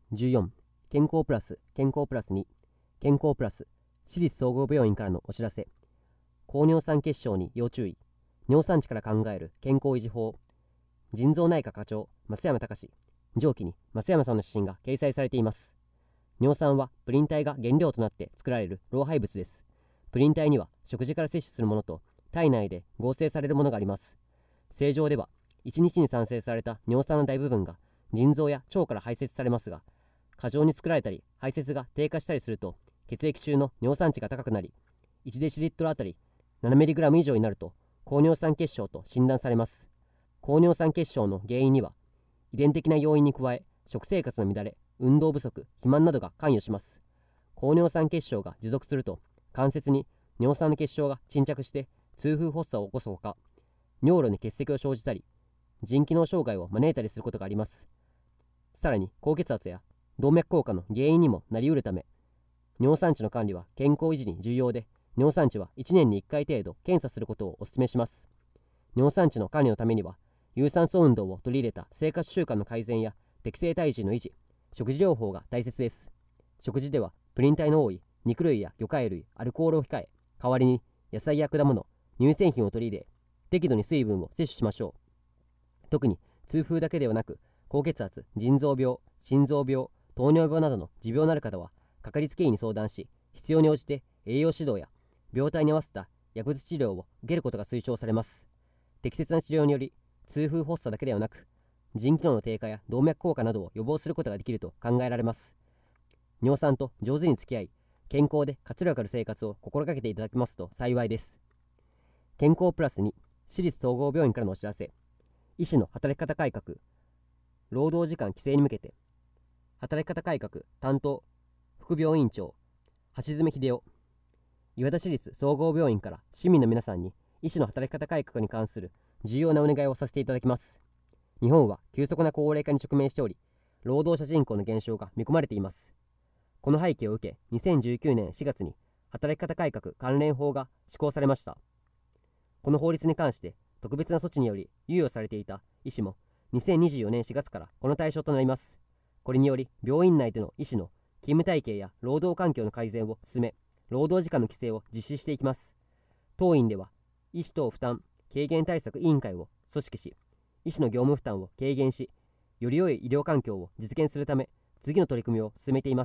14、健康プラス、健康プラス2、健康プラス、私立総合病院からのお知らせ。高尿酸血症に要注意。尿酸値から考える健康維持法。腎臓内科課長、松山隆。上記に松山さんの指針が掲載されています。尿酸はプリン体が原料となって作られる老廃物です。プリン体には食事から摂取するものと体内で合成されるものがあります。正常では1日に産生された尿酸の大部分が腎臓や腸から排泄されますが、過剰に作られたり排泄が低下したりすると血液中の尿酸値が高くなり、1デシリットルあたり 7mg 以上になると高尿酸血症と診断されます。高尿酸血症の原因には遺伝的な要因に加え、食生活の乱れ、運動不足、肥満などが関与します。高尿酸血症が持続すると関節に尿酸の結晶が沈着して痛風発作を起こすほか、尿路に結石を生じたり腎機能障害を招いたりすることがあります。さらに高血圧や動脈硬化の原因にもなりうるため、尿酸値の管理は健康維持に重要で、尿酸値は1年に1回程度検査することをお勧めします。尿酸値の管理のためには有酸素運動を取り入れた生活習慣の改善や適正体重の維持、食事療法が大切です。食事ではプリン体の多い肉類や魚介類、アルコールを控え、代わりに野菜や果物、乳製品を取り入れ、適度に水分を摂取しましょう。特に痛風だけではなく、高血圧、腎臓病、心臓病、糖尿病などの持病のある方はかかりつけ医に相談し、必要に応じて栄養指導や病態に合わせた薬物治療を受けることが推奨されます。適切な治療により痛風発作だけではなく、腎機能の低下や動脈硬化などを予防することができると考えられます。尿酸と上手に付き合い、健康で活力ある生活を心がけていただきますと幸いです。健康プラスに私立総合病院からのお知らせ。医師の働き方改革、労働時間規制に向けて、働き方改革担当副病院長橋爪秀夫。岩田市立総合病院から市民の皆さんに医師の働き方改革に関する重要なお願いをさせていただきます。日本は急速な高齢化に直面しており、労働者人口の減少が見込まれています。この背景を受け、2019年4月に働き方改革関連法が施行されました。この法律に関して特別な措置により猶予されていた医師も2024年4月からこの対象となります。これにより病院内での医師の勤務体系や労働環境の改善を進め、労働時間の規制を実施していきます。当院では医師等負担軽減対策委員会を組織し、医師の業務負担を軽減し、より良い医療環境を実現するため次の取り組みを進めています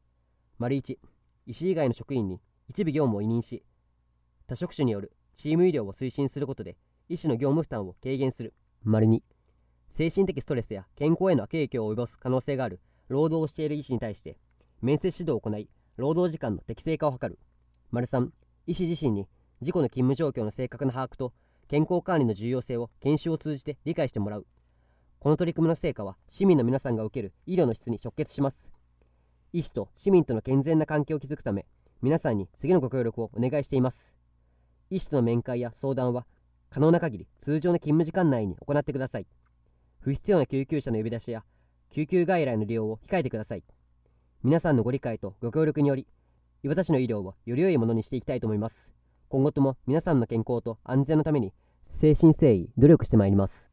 。1、医師以外の職員に一部業務を委任し、他職種によるチーム医療を推進することで医師の業務負担を軽減する。2、精神的ストレスや健康への悪影響を及ぼす可能性がある労働をしている医師に対して面接指導を行い、労働時間の適正化を図る。3、医師自身に自己の勤務状況の正確な把握と健康管理の重要性を研修を通じて理解してもらう。この取り組みの成果は市民の皆さんが受ける医療の質に直結します。医師と市民との健全な関係を築くため、皆さんに次のご協力をお願いしています。医師との面会や相談は可能な限り通常の勤務時間内に行ってください。不必要な救急車の呼び出しや救急外来の利用を控えてください。皆さんのご理解とご協力により、岩田市の医療をより良いものにしていきたいと思います。今後とも皆さんの健康と安全のために誠心誠意努力してまいります。